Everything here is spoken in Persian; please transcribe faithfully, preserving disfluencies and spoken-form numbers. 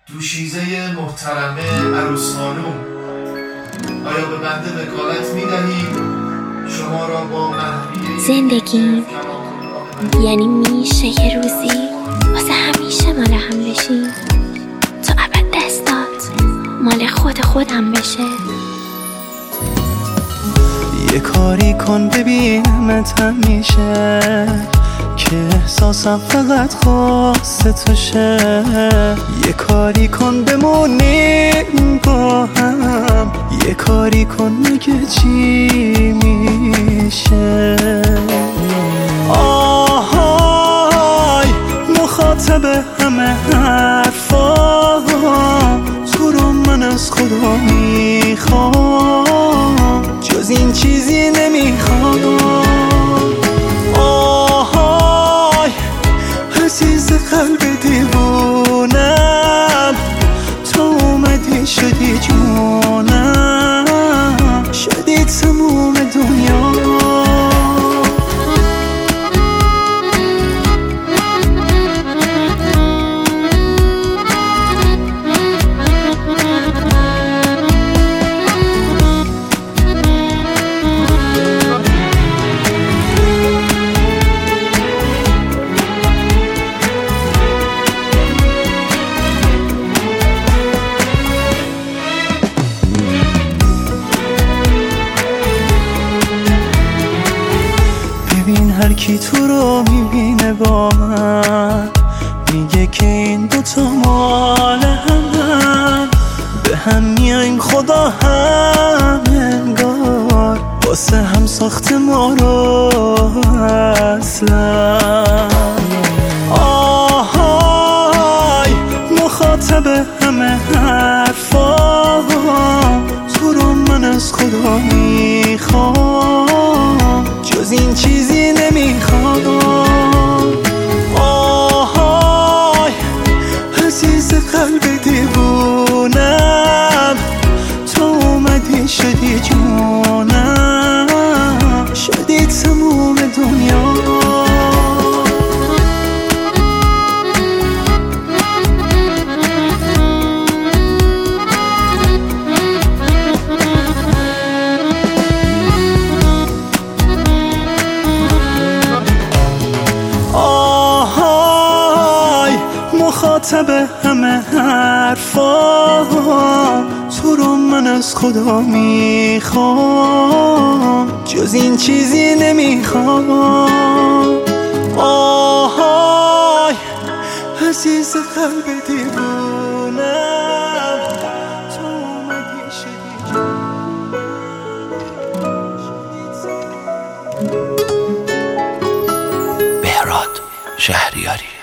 دوشیزه محترمه عروس خانوم، آیا به بنده وکالت می‌دهی شما را با محریه زندگی یعنی میشه که روزی واسه همیشه مال هم بشی، تا ابد دستات مال خود خودم بشه. یه کاری کن ببینمت همیشه که احساسم فقط خواسته توشه. یه کاری کن بمونیم با هم، یه کاری کن مگه چی میشه. آهای مخاطب همه حرفام، تو رو من از خدا میخوام، جز این چیزی نمیخوام. آهای عزیز قلب دیوونم، تو اومدی شدی جونم، شدی تموم دنیا. هر کی تو رو میبینه با من، میگه که این دوتا مال همن، به هم میایم خدا هم انگار، واسه هم ساخت ما رو اصلا. آهای مخاطب همه حرفام، تو رو من از خدا میخوام، جز این چیزی نمیخوام. آهای عزیز قلب دیوونم، تو اومدی شدی جونم، شدی تموم دنیا. مخاطب همه حرفام، تو رو من از خدا میخوام، جز این چیزی نمیخوام. آهای عزیز قلب دیوونم، تو اومدی شدی بهراد شهریاری.